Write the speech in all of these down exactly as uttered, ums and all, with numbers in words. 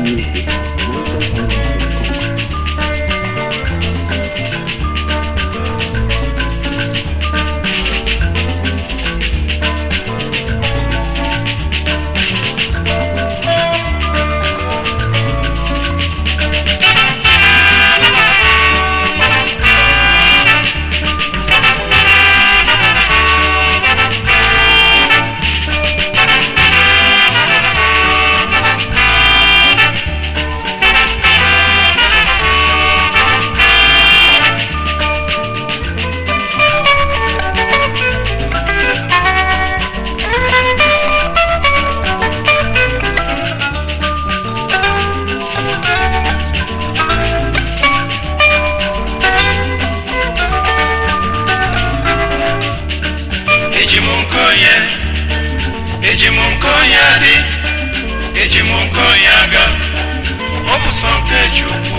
music. Niger Island dot com. Ejimunkoyari, Ejimunkoyaga, Obusanke Chukwu.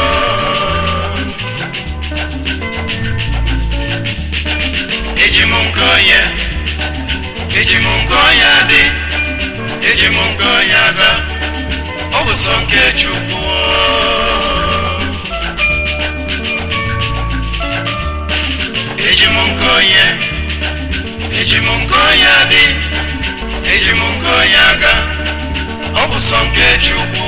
Ejimunkoye, Ejimunkoyari, Ejimunkoyaga, Obusanke Chukwu. Ejimunkoye, Ejimunkoyari, Ejimunkoyaga, Obusanke Chukwu.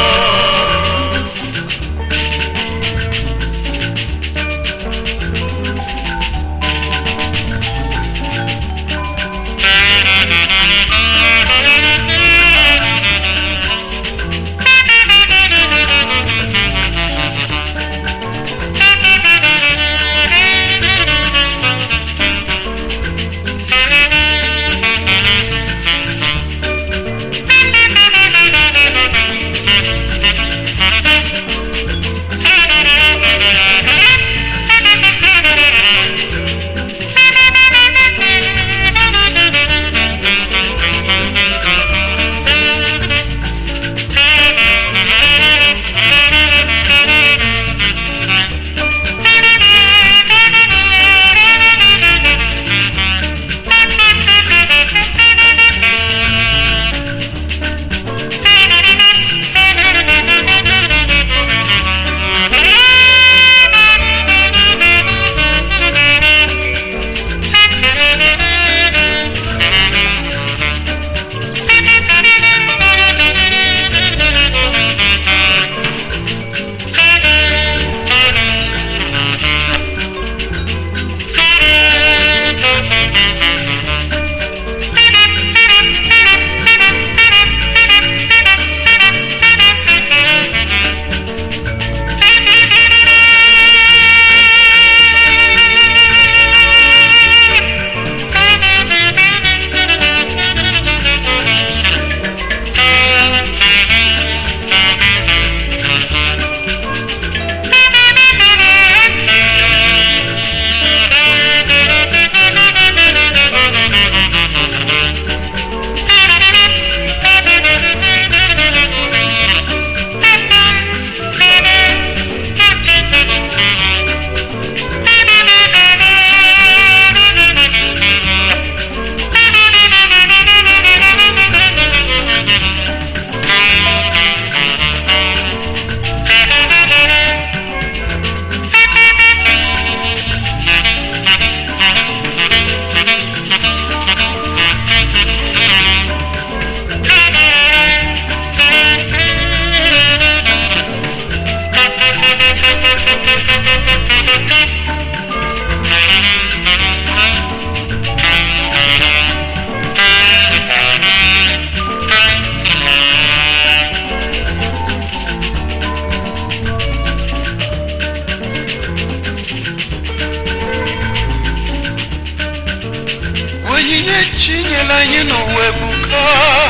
Chinyela anyị n'ụwa ebuka,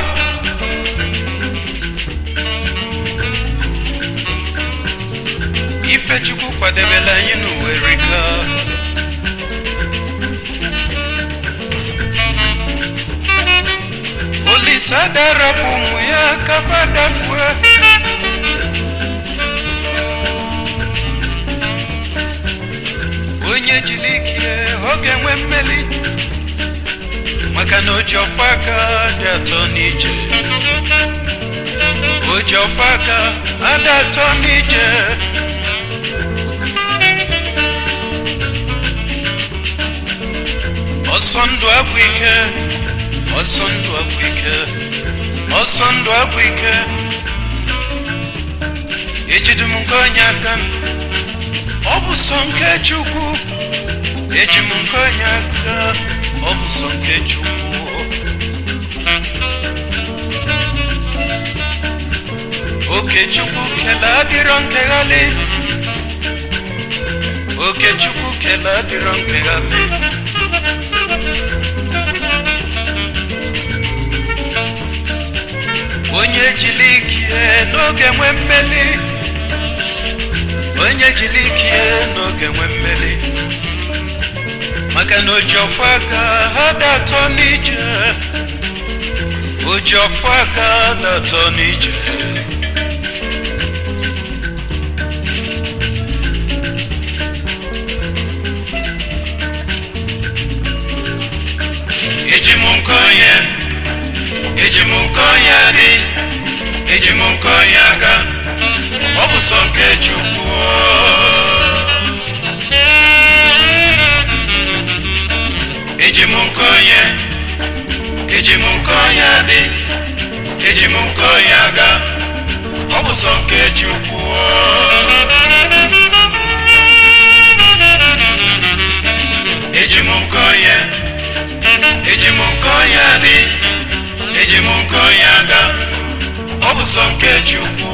ife Chukwu kwadebela anyị n'ụwa erika. Olisa darapụ ụmụ ya ka fa dafue, onye jiri ike ọ ga-enwe mmeli, maka na oji ọfọ aka dị atọ n'ije. Ojofaka adatonije Osondo akwike Osondo akwike Osondo akwike Ejidumunkonyakan Obusonke chukwu Ejimunkonyaka Obusonke chukwu Oke chukwu kela dironke gali Oke chukwu kela dironke gali Onye jilikie n'oge nwe mmeli Onye jilikie n'oge nwe mmeli Maka na Ojofaka adato n'ije Ojofaka adato n'ije Ejimunkoye Ejimunkoye di Ejimunkoye aga Obusonke chukwu Ejimunkoye Ejimunkoye di Ejimunkoye aga Obusonke chukwu Ejimunkoye Ejimunkoye di Ejimunkoye aga Obusonke chukwu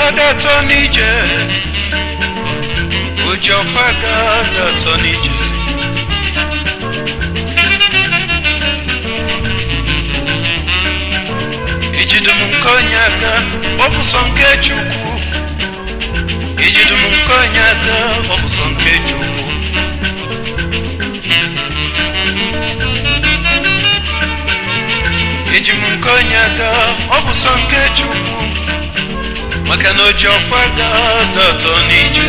adatonije Ujofaga adatonije Ijidumunkonyaga Obusonke chukwu Ijidumunkonyaga Obusonke chukwu Ijimunkonyaga Obusonke chukwu Makana Ujofaga adatonije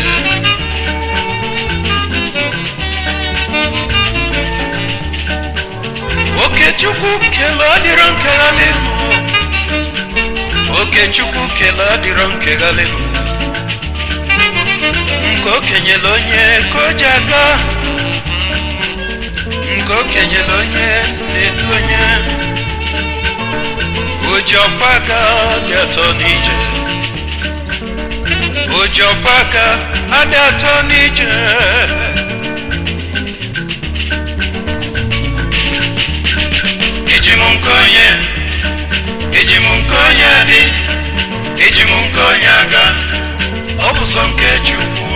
Oke chukwu kele adịrọ nkeghalịnụ Oke chukwu kele adịrọ nkeghalịnụ Nke okenyela onye ka o ji aga Nke okenyela onye na-edu onye Ujofaga dị atọ n'ije Ujofaga adị atọ n'ije Ijimunkonye Ijimunkonye dị Ijimunkonye aga Obusonke chukwu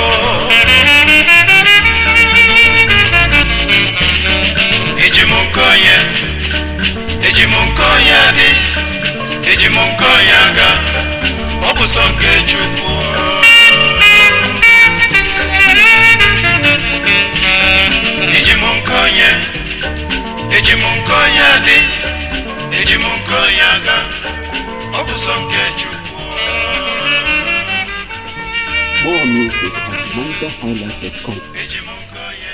Ijimunkonye Ijimunkonye dị Ijimunkonye aga Obusonke chukwu Ijimunkonye Ijimunkonye dị Ijimunkonye aga Obusonke chukwu More music at niger high life dot com. Ijimunkonye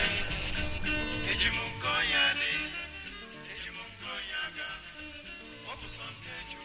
Ijimunkonye dị Ijimunkonye aga Obusonke chukwu